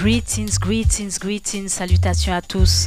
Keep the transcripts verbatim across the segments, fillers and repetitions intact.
Greetings, greetings, greetings, salutations à tous.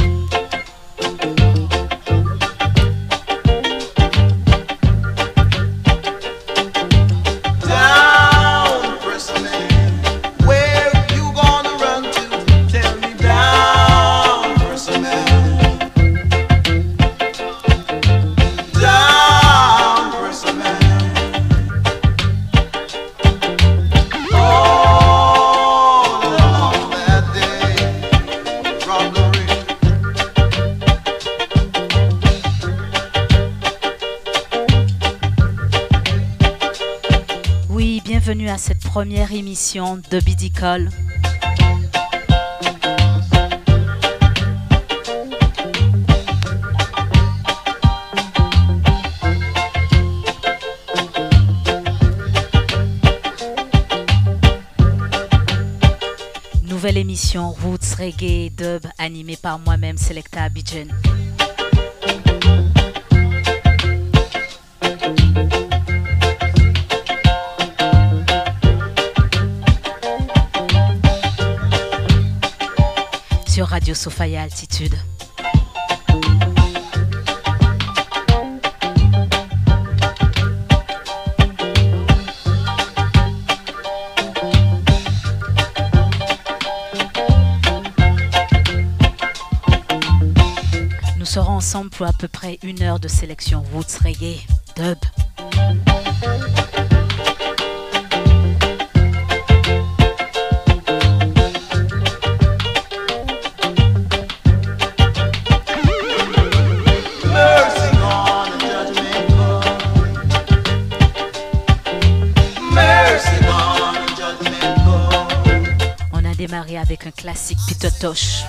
À cette première émission de Bidicole. Nouvelle émission Roots Reggae Dub animée par moi-même Selecta Abidjan. Radio Sophia Altitude. Nous serons ensemble pour à peu près une heure de sélection Roots Reggae Dub. Démarrer avec un classique Peter Tosh.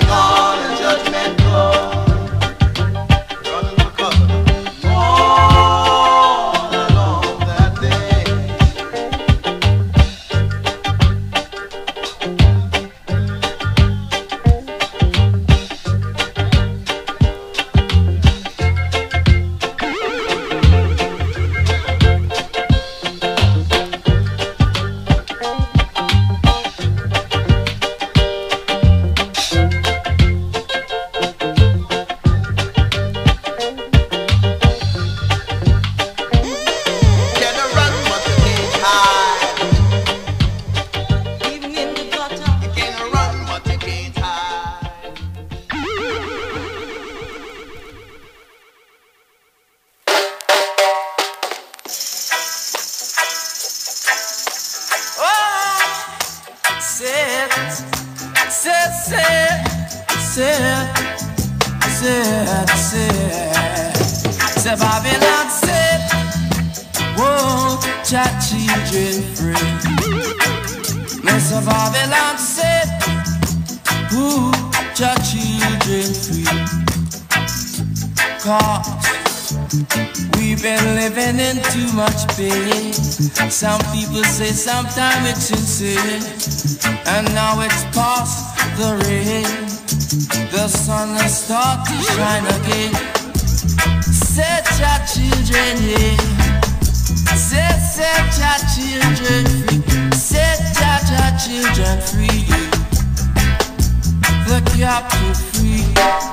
Some people say sometimes it's insane, and now it's past the rain. The sun has started to shine again. Set your children here, set, set your children free, set your, your children free, the captive free.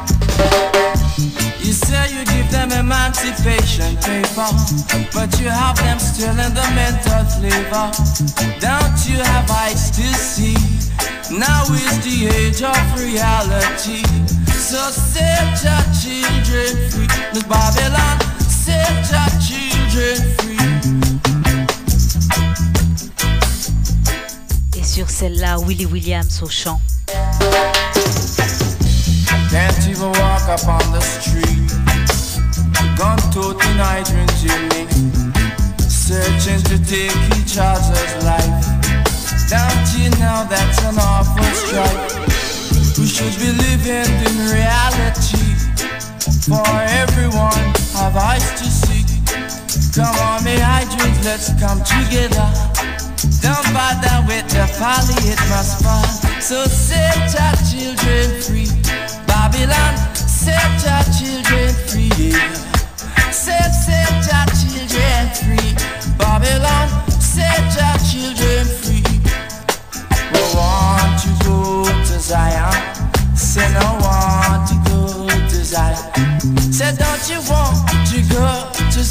You say you give them emancipation paper, but you have them still in the mental flavor. Don't you have eyes to see? Now is the age of reality. So set your children free. Look, Babylon, set your children free. Et sur celle-là, Willie Williams au chant. Can't even walk up on the street. Gun toting hydrant Jimmy, searching to take each other's life. Don't you know that's an awful strife? We should be living in reality. For everyone have eyes to see. Come on, me hydrants, let's come together. Don't bother with the folly, it must fall. So set your children free. Babylon, set your children free. Set, set your children free. Babylon, set your children free. We want to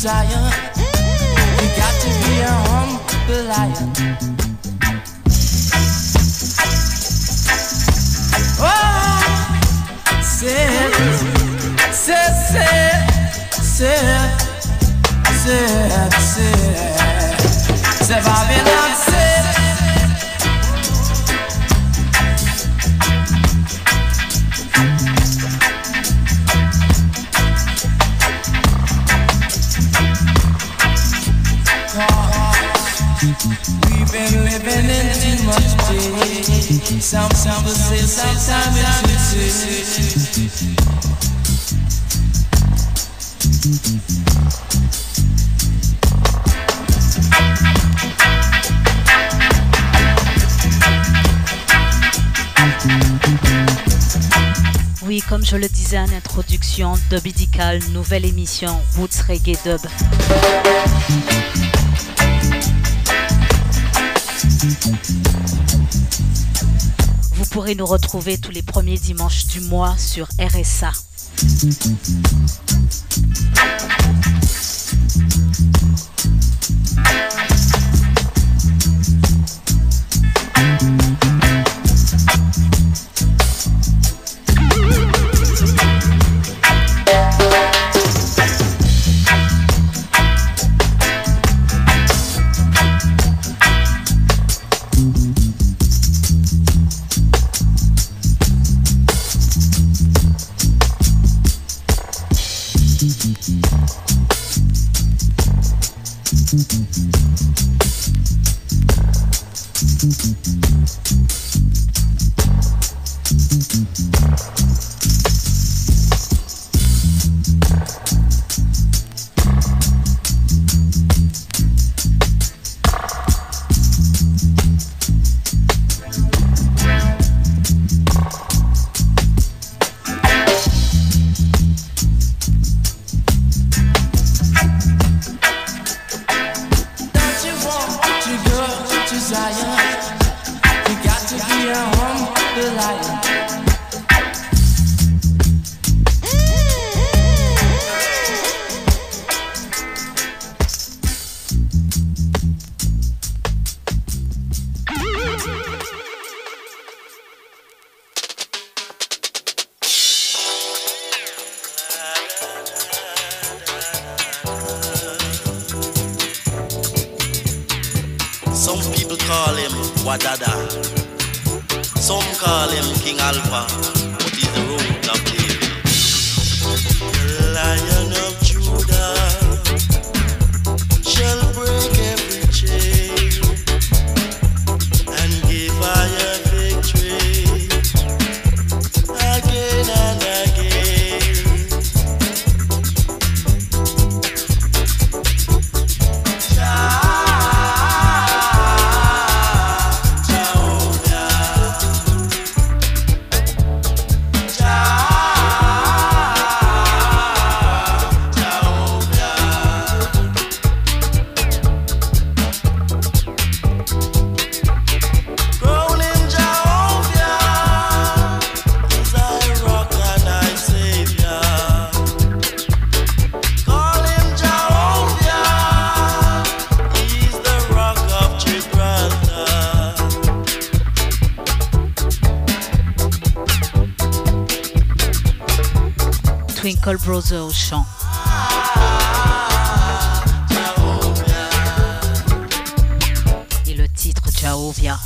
Zion. You got to be a humble lion. Oh, say, say, say, say, say, say, say, Babylon, say. We've been living in too much day. Some people say sometimes it's too. Oui, comme je le disais en introduction, Dubidical, nouvelle émission Roots Reggae Dub. Vous pourrez nous retrouver tous les premiers dimanches du mois sur R S A. Twinkle Brother au chant. Et le titre Jaovia.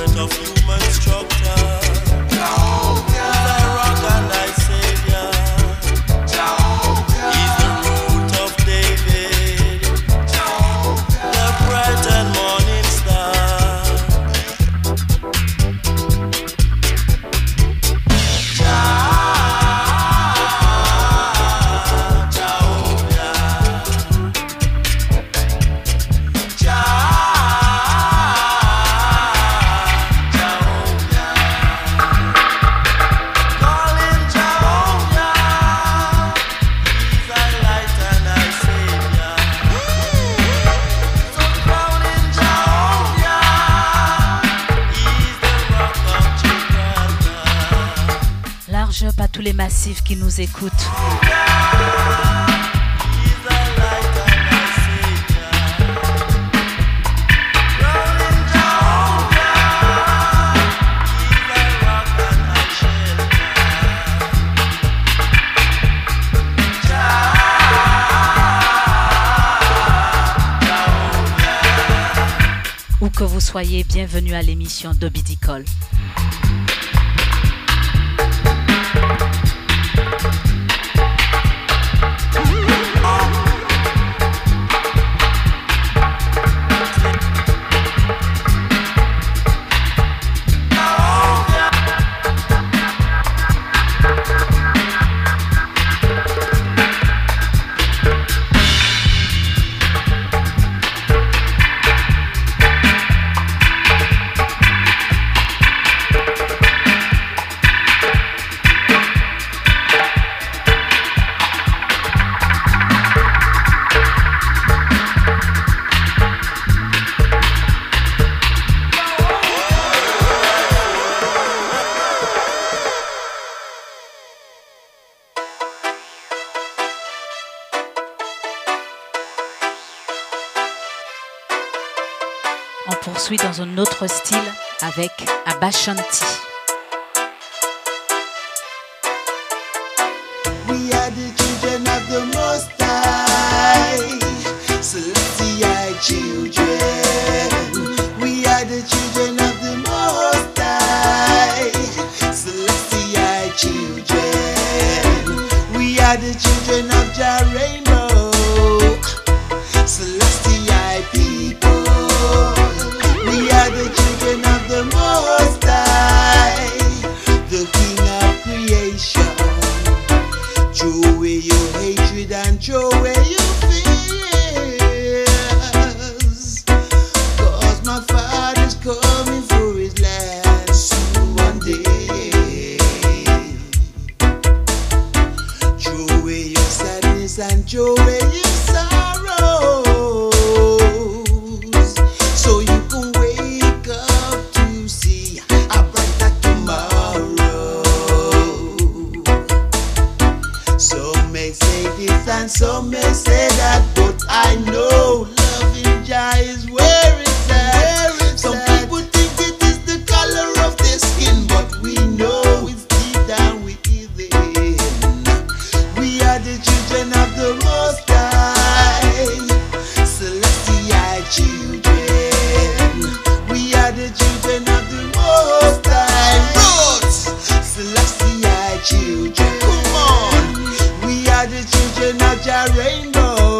Of human structure, I rock and I savior. up à tous les massifs qui nous écoutent. Où que vous soyez, bienvenue à l'émission d'Obidi Call. On poursuit dans un autre style avec Abba Shanti. We are the children of the Most High, Celestial children. We are the children of the Most High, Celestial children. We are the children of Jah Rainbow, Celestial people. We are the children of the Most High, the King of creation. Throw away your hatred and throw away your fears, 'cause my Father's coming for his land soon one day. Throw away your sadness and throw away your sorrows, so you can wake up to see a brighter tomorrow. Some may say this and some may say that, but I know loving Jah is where it's at. Some people think it is the color of their skin, but we know it's deep down within. We are the children of the Most High, Celestial children. We are the children of the Most High, Roots, Celestial children. Come on. We are the children of Jah Rainbow,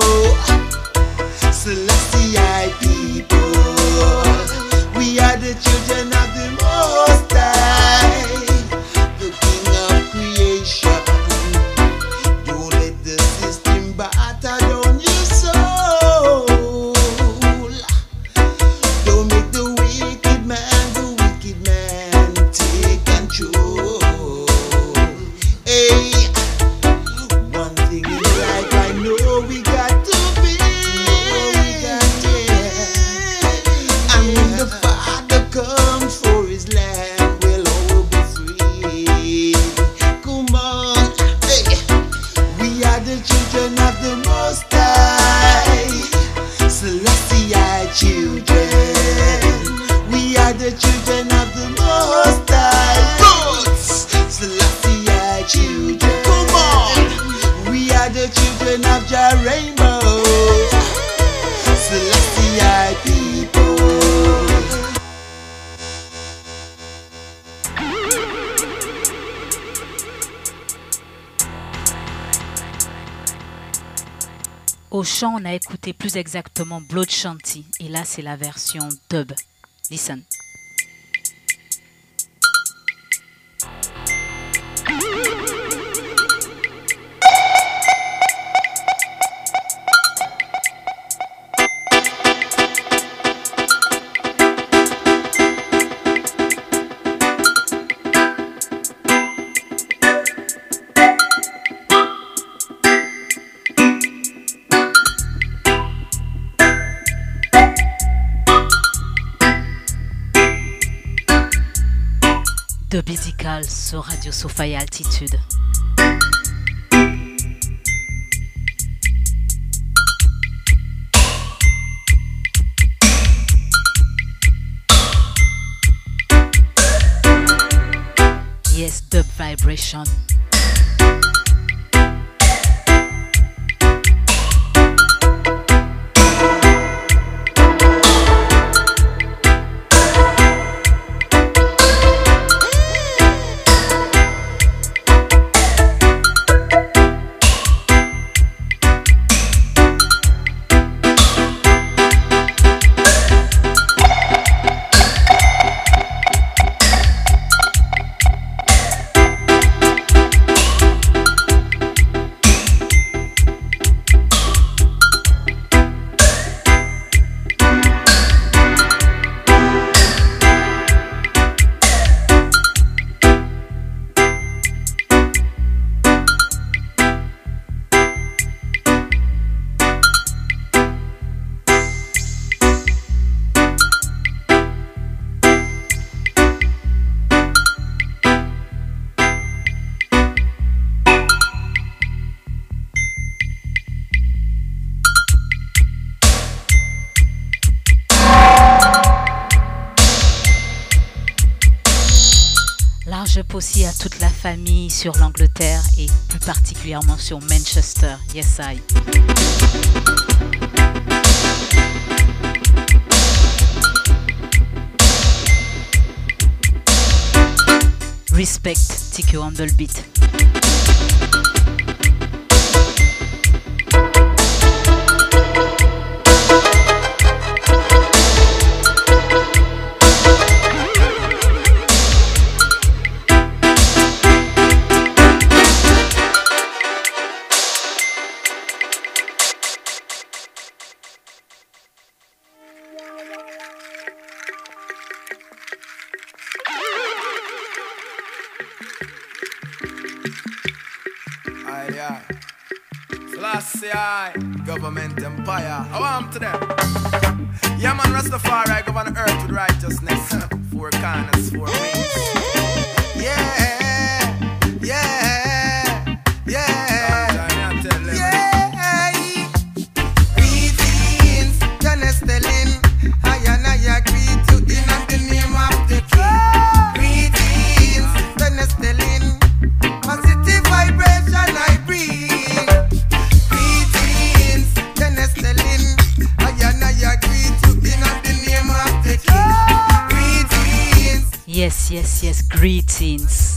Celestial people. We are the children of the Most High, the King of creation. Don't let the system batter down your soul. Don't make the wicked man, the wicked man take control. Hey, one thing in life I know we got to be. And when the Father comes for his land, we'll all be free. Come on, hey. We are the children of the Most High, Celestial children. We are the children of the Most High, Roots, Celestial children. Come on. We are the children of Jah Rainbow, Celestial people. Au chant, on a écouté plus exactement Blood Shanti. Et là, c'est la version dub. Listen. Dub Musical sur Radio Sofa et Altitude. Yes, Dub Vibration. Aussi à toute la famille sur l'Angleterre et plus particulièrement sur Manchester. Yes, I. Respect, T Q on the beat. Government empire, how am to them? Yeah man, Rastafari govern the earth with righteousness. Four corners, four wings. Yeah, yeah, yeah, yeah. Greetings, Janestelin. I and I greet you in the name of the King. Greetings, Janestelin. Positive vibration I bring. Yes, yes, yes, greetings.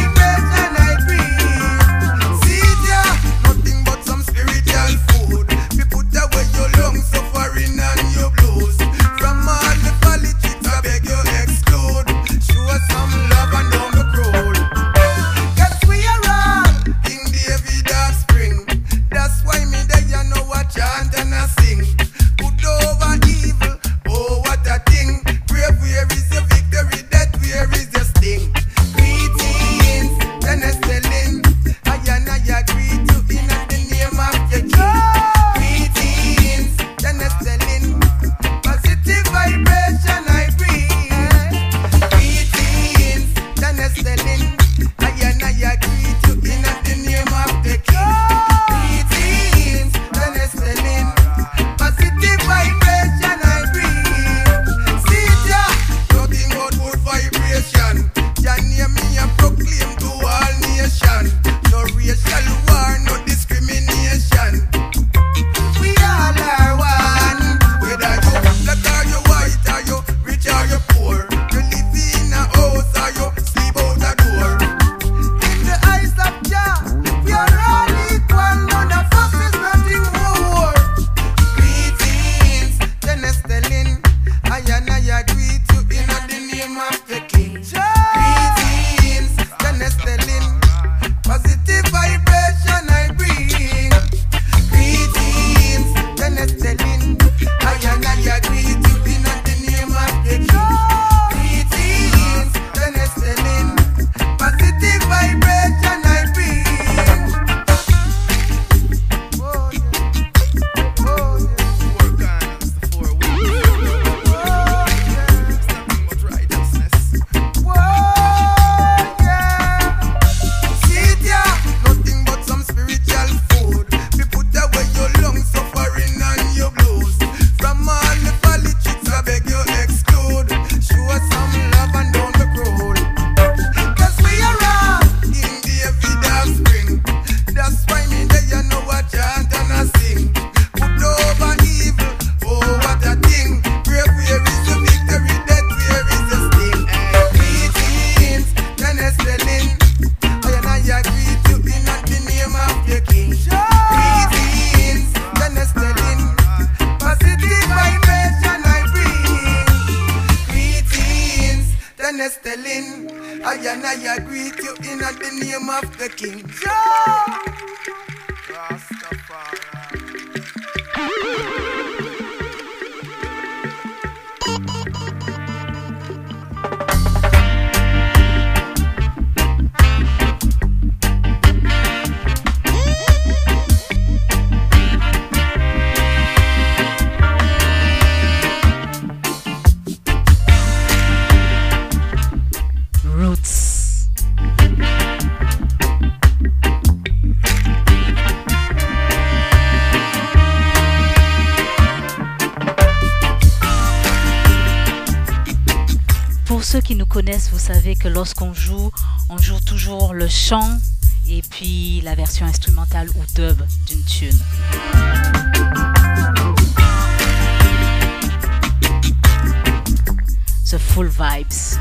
Nothing but some spiritual food. We put away your lungs, suffering and your blues. From all the politics, I beg you exclude. Show us some love and down the road. Guess we are wrong, King David offspring. That's why me there you know I chant and I sing. Good over evil, oh what a thing. Brave, where is your victory? Where is the sting? Greetings, and I greet you in the name of the King. Jah Rastafari. Pour ceux qui nous connaissent, vous savez que lorsqu'on joue, on joue toujours le chant et puis la version instrumentale ou dub d'une tune. The full vibes.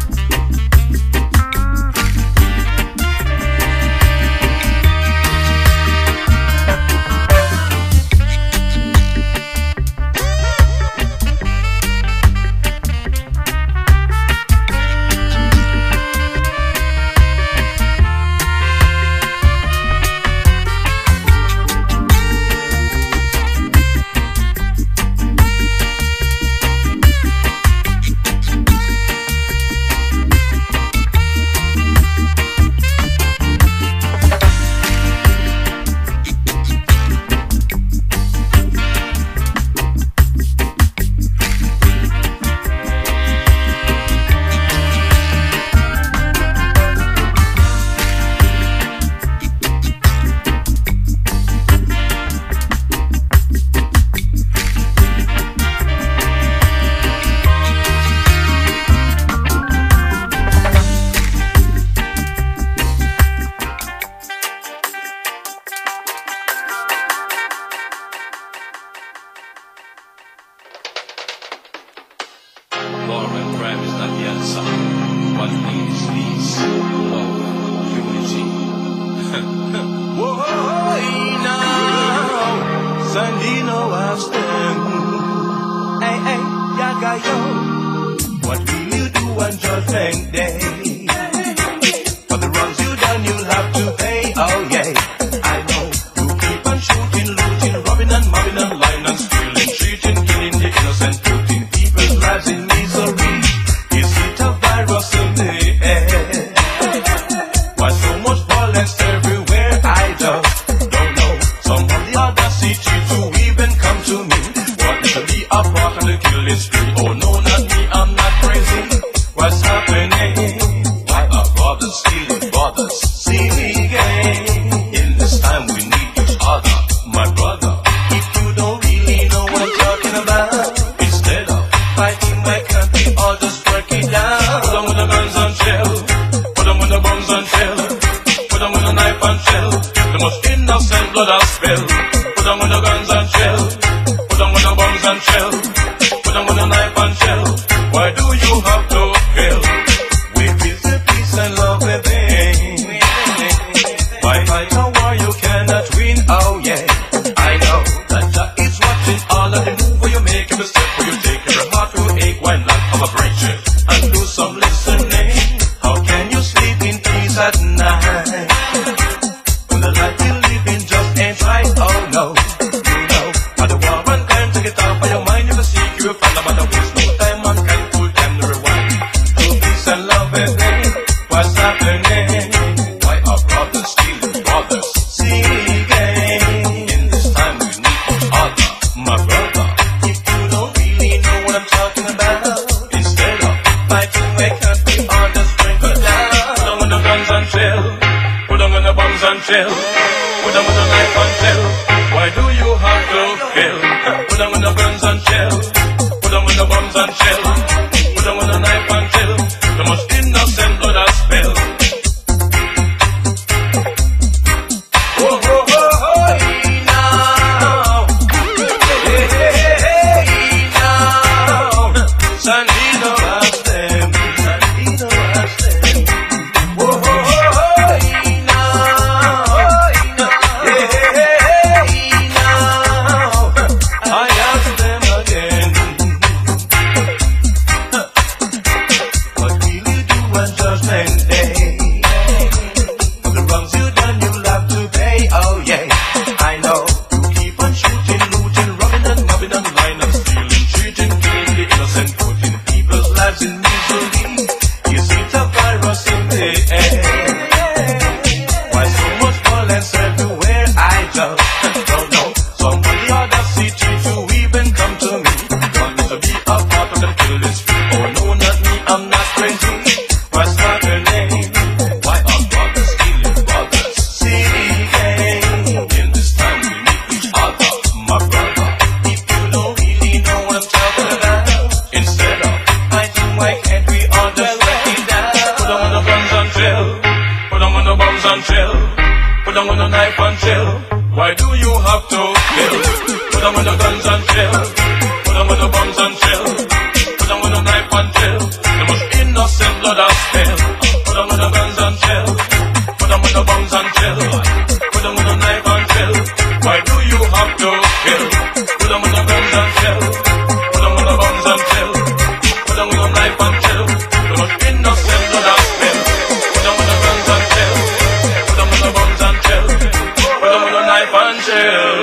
Oh yeah, I know. You keep on shooting, looting, robbing and robbing and lying and stealing, cheating, killing the innocent, putting people's lives in misery. You see the virus in the air. Why so much violence everywhere I just don't know. Somebody ought to see to even come to me. Want me to be a part of the kill this. Oh no, not me, I'm not crazy. What's not her name? Why are brothers killing brothers? See, in this time we need each other, my brother. If you don't really know what I'm talking about, instead of fighting, why can't we all just let it down? Put them on the bombs and chill. Put them on the bombs and chill. Put them on the knife and chill. Why do you have to kill? Put them on the guns and chill. Put them on the bombs and chill. Put them on the knife and chill. The most innocent blood has spilled. Put them on the guns and chill. Put them on the bombs and chill. Put them on the knife and chill. Why do you have to kill? Put them on the guns and chill. Put them on the bombs and chill. Put them on the knife and chill. The most innocent blood has spilled. Put them on the guns and chill. Put them on the bombs and chill. Put them on the knife and chill.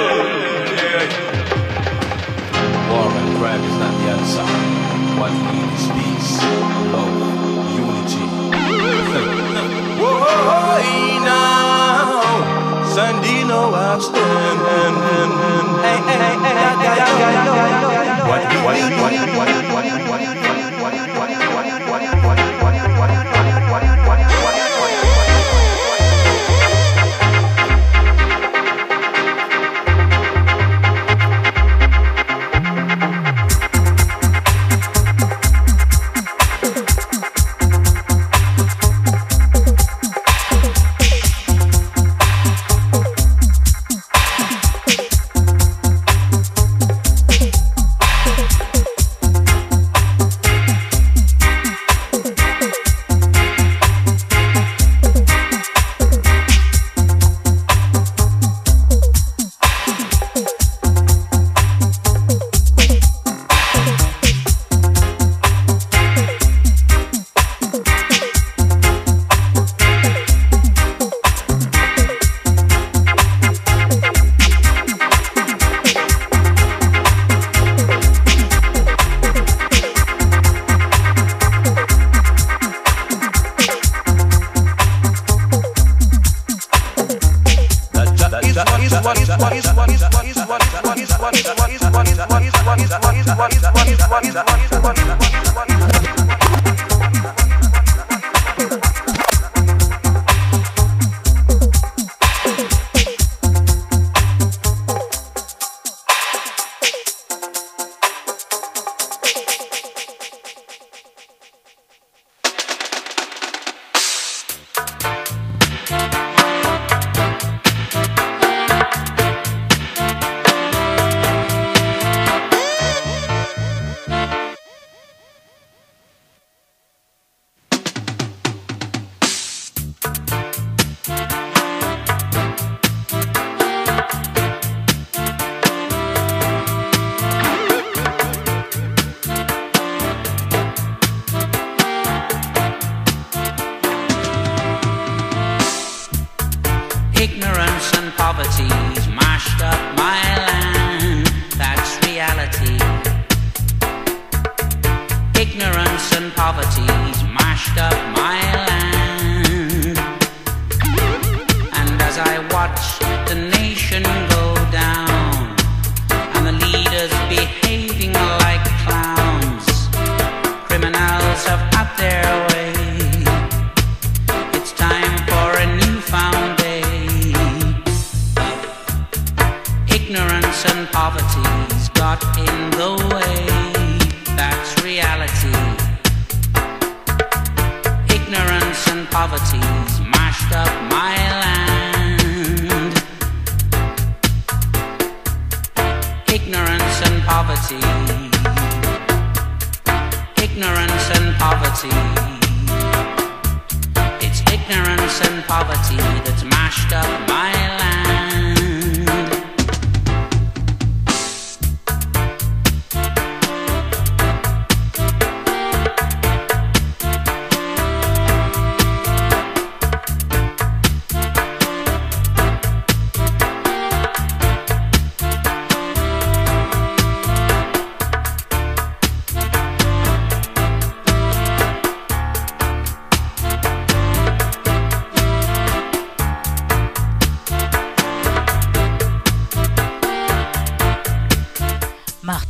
War and crime is not the answer. What we need is peace, love, unity. Whoa, now, Sandino, I'm standing. Hey, hey, hey, hey, what, what, what, what, what, what, Ignorance and poverty's mashed up my land, that's reality. Ignorance and poverty's mashed up my land. And as I watch the nation go down, and the leaders behaving like clowns, criminals have had their way. It's time for a newfound day. Ignorance and poverty's got in the way, that's reality. Ignorance and poverty's mashed up my land. Ignorance and poverty. Ignorance and poverty. It's ignorance and poverty that's mashed up my land.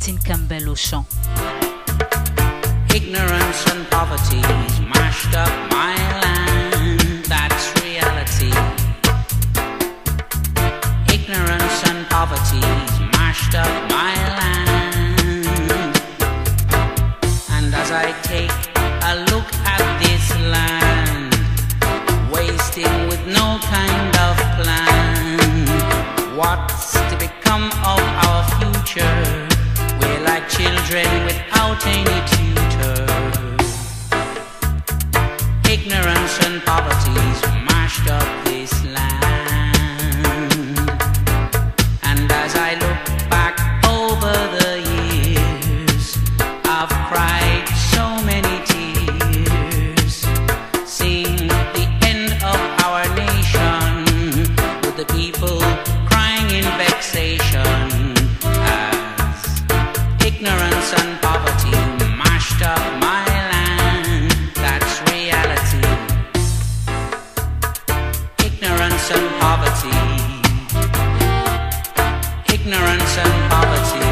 Martin Campbell au chant. Ignorance and poverty mashed up my land, that's reality. Ignorance and poverty mashed up my land. And as I take a look at this land, wasting with no kind of plan, what's to become of our future? We're like children without any tutor. Ignorance and poverty's mashed up this land. And as I look back over the years, I've cried so many tears, seeing the end of our nation, with the people crying in vexation, as ignorance and poverty mashed up my land, that's reality. Ignorance and poverty, ignorance and poverty,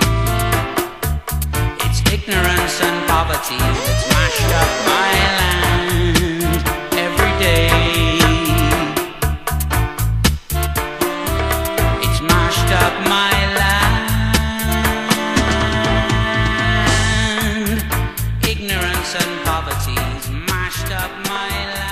it's ignorance and poverty that's mashed up my land every day. It's mashed up my land. Ignorance and poverty's mashed up my land.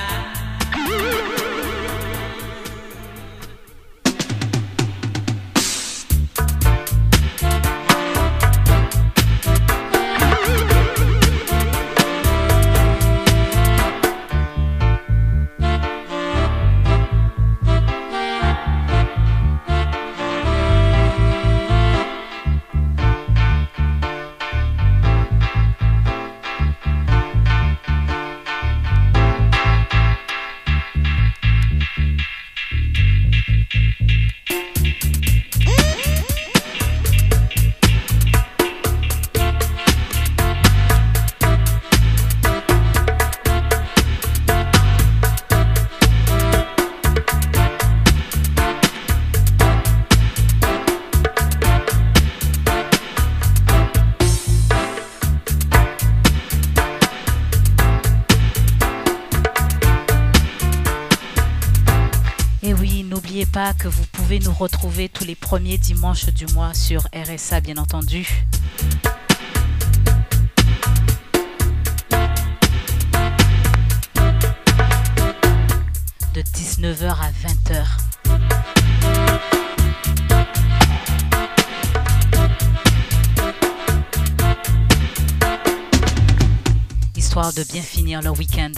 Pas que vous pouvez nous retrouver tous les premiers dimanches du mois sur R S A, bien entendu. De dix-neuf heures à vingt heures. Histoire de bien finir le week-end.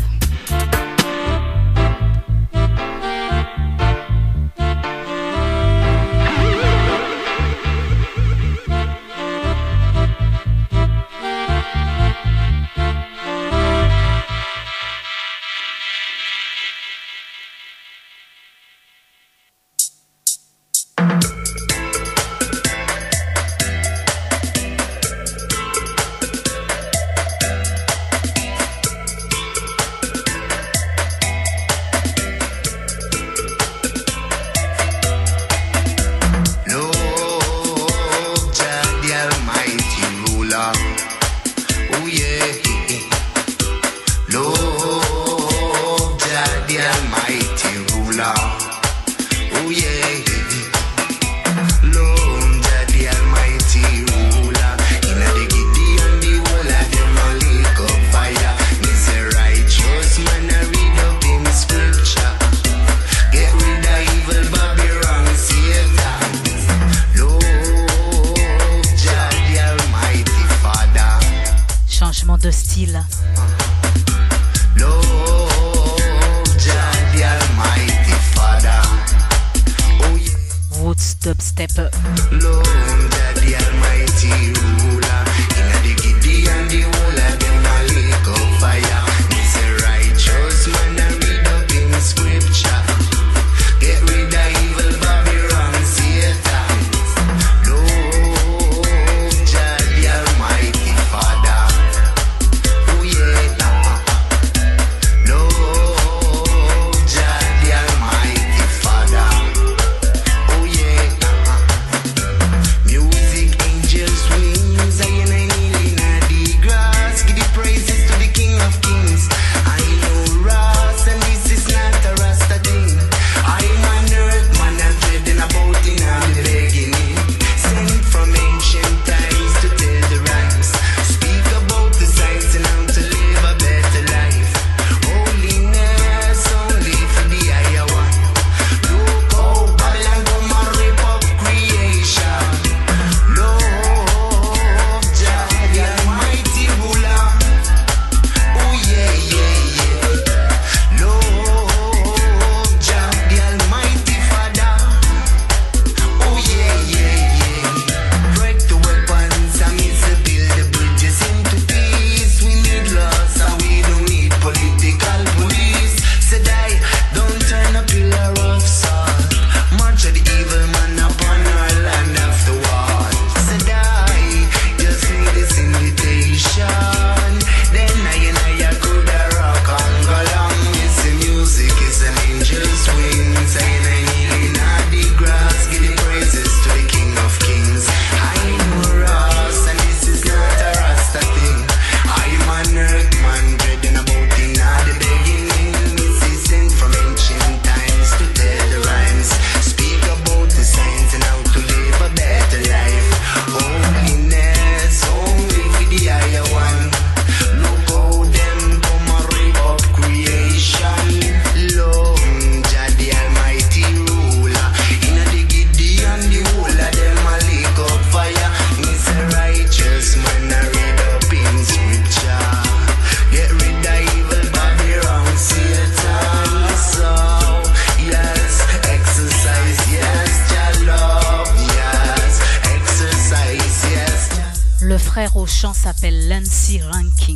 De style. Woods dubstep. Music angels swing frère au chant s'appelle Lancy Ranking.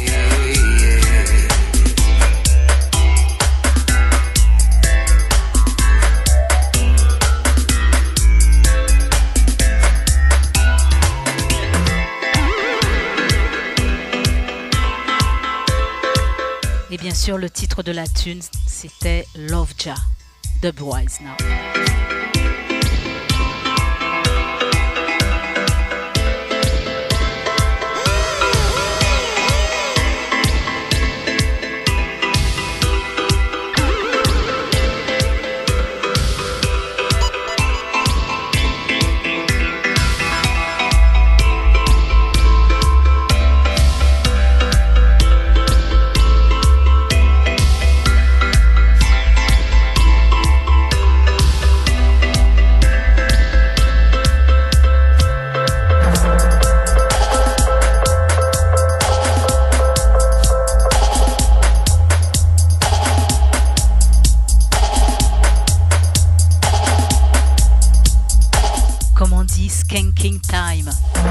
Et bien sûr, le titre de la tune, c'était Love Jah, Dubwise Now. Skanking time.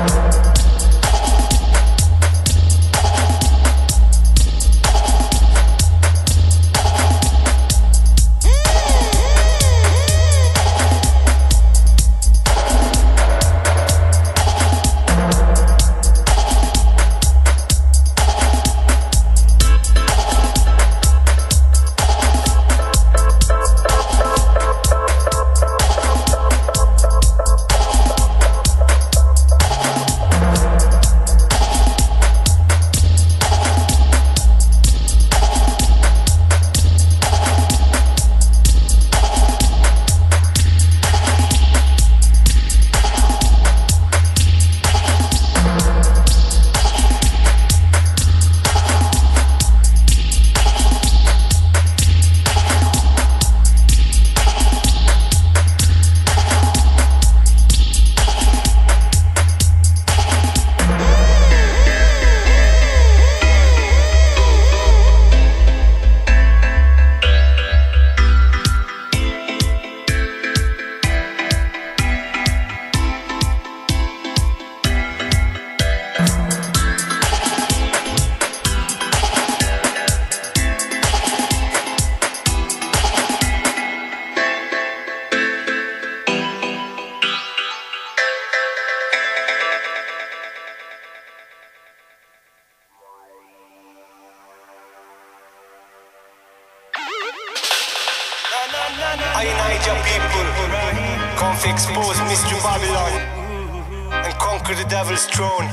I Niger people, come to expose Mystery Babylon and conquer the devil's throne.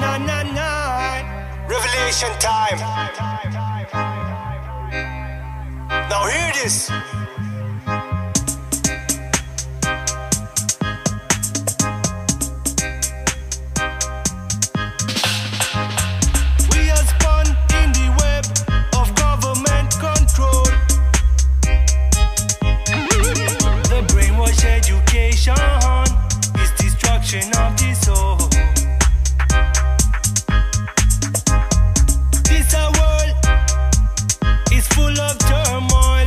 Revelation time. Now hear this. We are spun in the web of government control. The brainwash education is destruction of the soul. This a world is full of turmoil.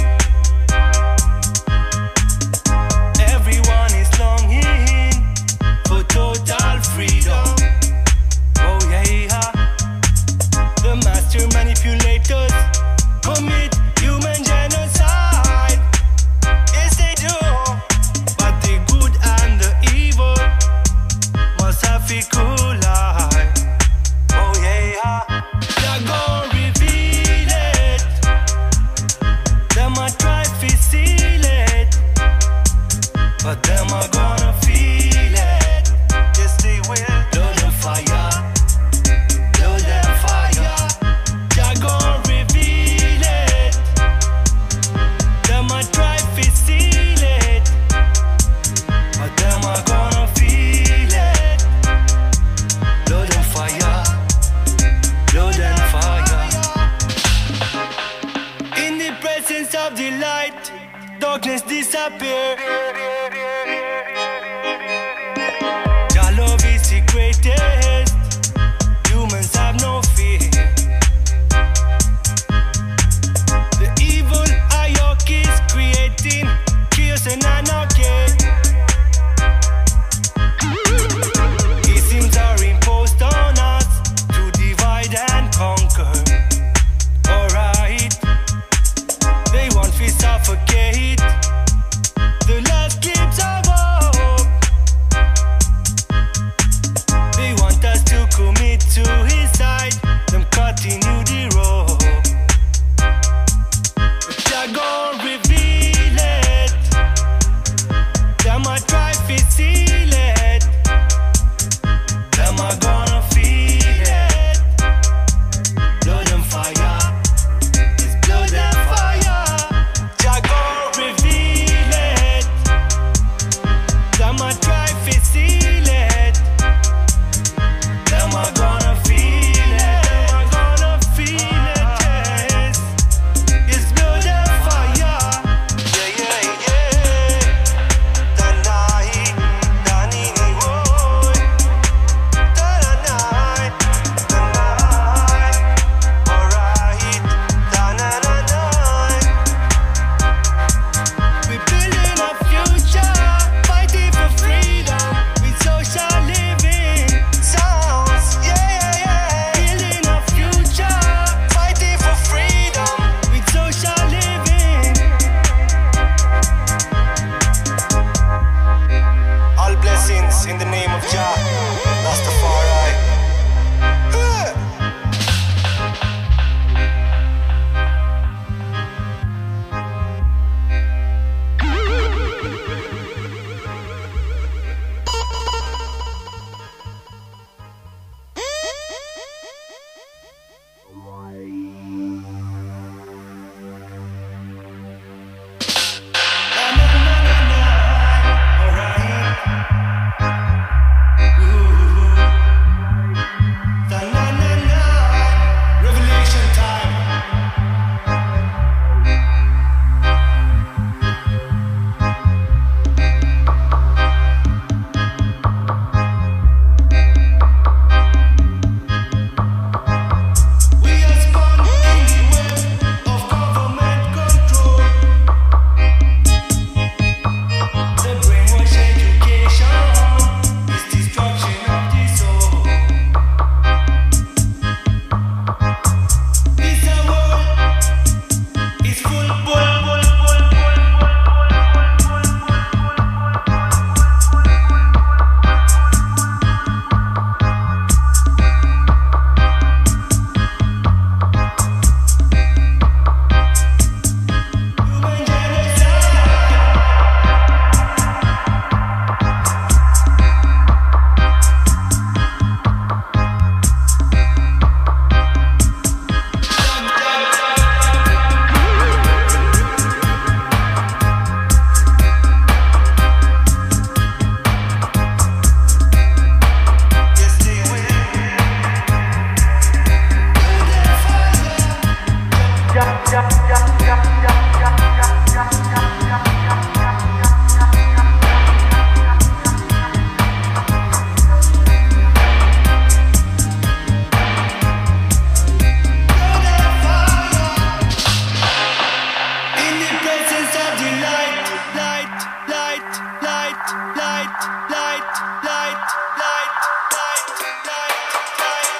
Everyone is longing for total freedom. Oh yeah, yeah. The master manipulators commit human genocide. Yes they do. But the good and the evil must have equal life. Oh yeah, yeah. They're gonna reveal it. Them a try to seal it, but them are gonna feel it. Yes they will. Load them fire, load them fire. They're gonna reveal it. Them a try to seal it, but them are gonna feel it. Load them fire, load them fire. In the presence of the light, darkness disappear. light, light, light, light, light, light, light.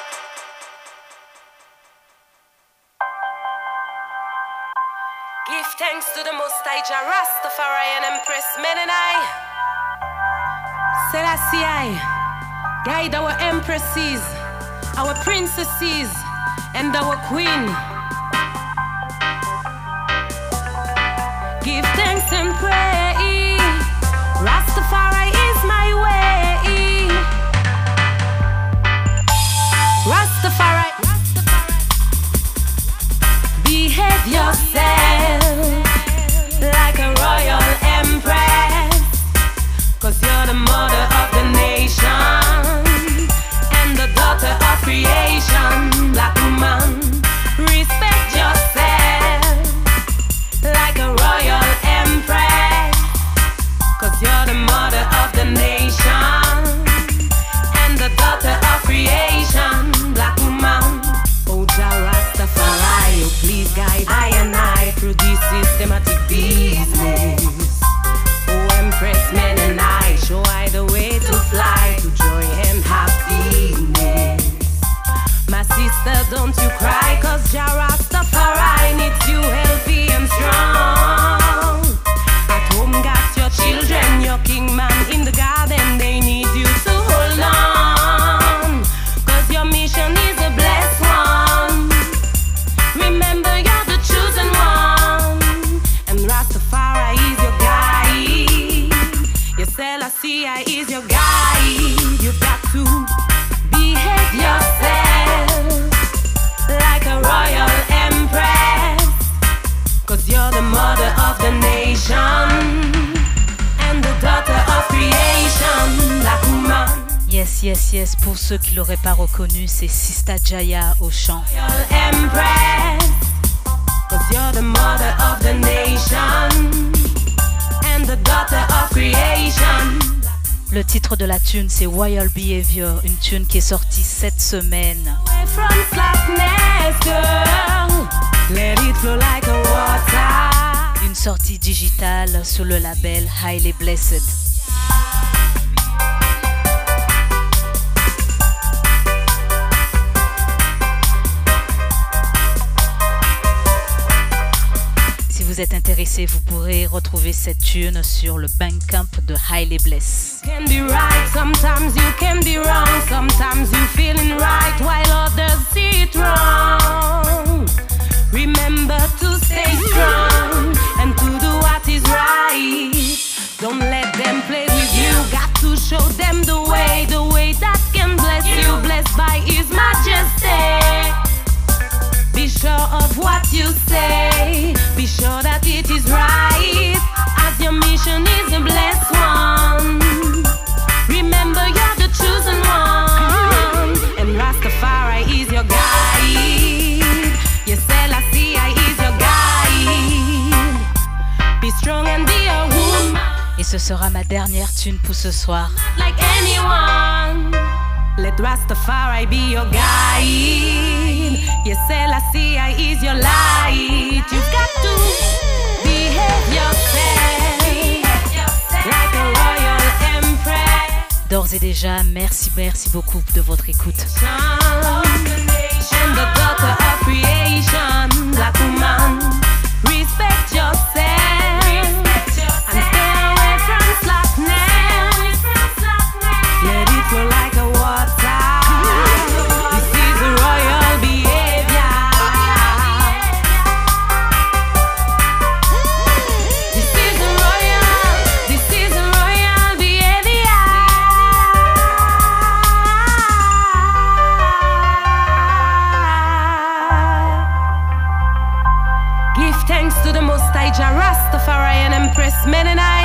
Give thanks to the Most High Jah Rastafari and Empress Menenai. Selassie I, guide our empresses, our princesses, and our queen. Give thanks and pray. Rastafari is my way. Rastafari, behave yourself like a royal empress, 'cause you're the mother of the nation and the daughter of creation. Black woman, respect yourself like a royal empress, 'cause you're the mother of the nation and the daughter of creation. Black woman, oh Jah Rastafari, oh please guide I and I through this systematic business. Oh Empress Menenai, show I the way to fly to joy and happiness. My sister, don't you cry, 'cause Jah Rastafari needs you healthy and strong. At home got your children, your king man in the garden, they need you to hold on, 'cause your mission is a blessed one. Remember you're the chosen one, and Rastafari is your guide. Yes, Selassie is your guide. You've got to behave yourself like a royal empress, 'cause you're the mother of the nation and the daughter of creation. Black woman, Yes, yes, yes. Pour ceux qui l'auraient pas reconnu, c'est Sista Jaya au chant. royal empress, 'cause you're the mother of the nation and the daughter of creation. Le titre de la tune, c'est Royal Behavior, une tune qui est sortie cette semaine. Away from slackness, girl. Let it flow like a water. Une sortie digitale sur le label Highly Blessed. Si vous êtes intéressé, vous pourrez retrouver cette tune sur le Bandcamp de Highly Blessed. You can be right, sometimes you can be wrong. Sometimes you feeling right while others see it wrong. Remember to stay strong and to do what is right. Don't let them play with you. Got to show them the way, the way that can bless you. Blessed by His Majesty. Be sure of what you say. Be sure that it is right, as your mission is a blessed one. Remember you're the chosen one, and Rastafari is your guide. Yes, Selassie is your guide. Be strong and be a woman. Et ce sera ma dernière tune pour ce soir. Like anyone, let Rastafari be your guide. Yes, Selassie is your light. You've got to behave yourself like a royal empress. D'ores et déjà, merci, merci beaucoup de votre écoute. And the daughter of creation, black woman, respect yourself and stay away from slackness. Let it flow like a water. This is a royal behavior. This is a royal, this is a royal behavior. Give thanks to the Most High Jah Rastafari and Empress Menenai.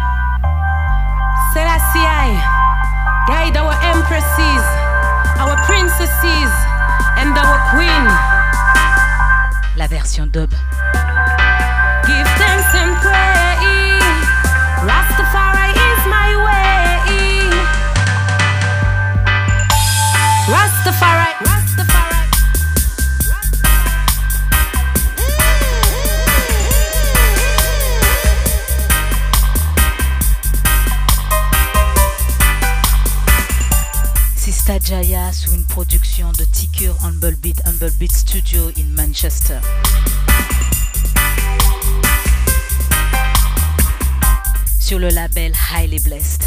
Selassie I, guide our empresses, our princesses, and our queen. La version dub. Give thanks and pray. Rastafari is my way. Rastafari, Rastafari. Jaya sous une production de Tikur Humble Beat, Humble Beat Studio in Manchester. Sur le label Highly Blessed.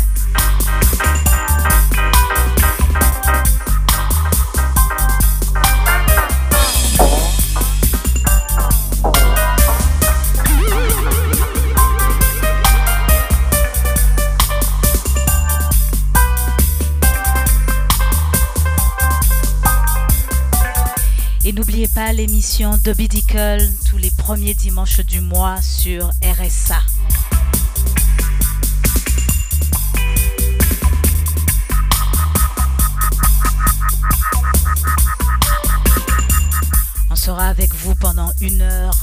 Et n'oubliez pas l'émission de Bidical tous les premiers dimanches du mois sur R S A. On sera avec vous pendant une heure.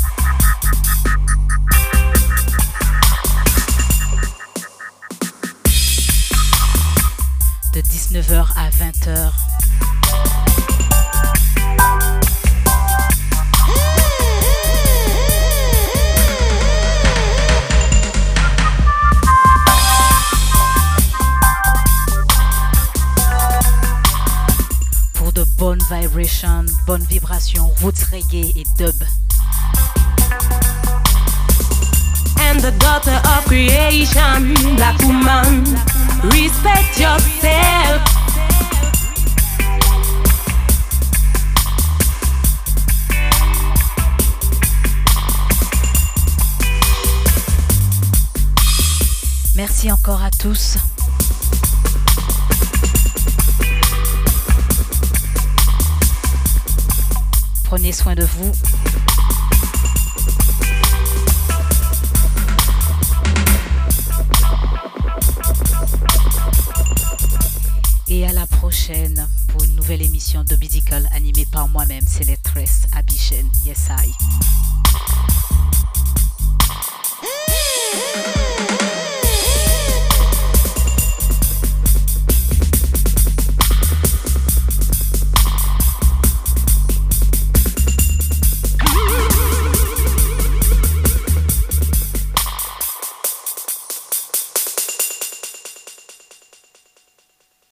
De dix-neuf heures à vingt heures. De bonnes vibrations, bonnes vibrations, roots reggae et dub. And the daughter of creation, black woman, respect yourself. Merci encore à tous. Prenez soin de vous. Et à la prochaine pour une nouvelle émission de Bidical animée par moi-même, Célétresse Abichen. Yes, I.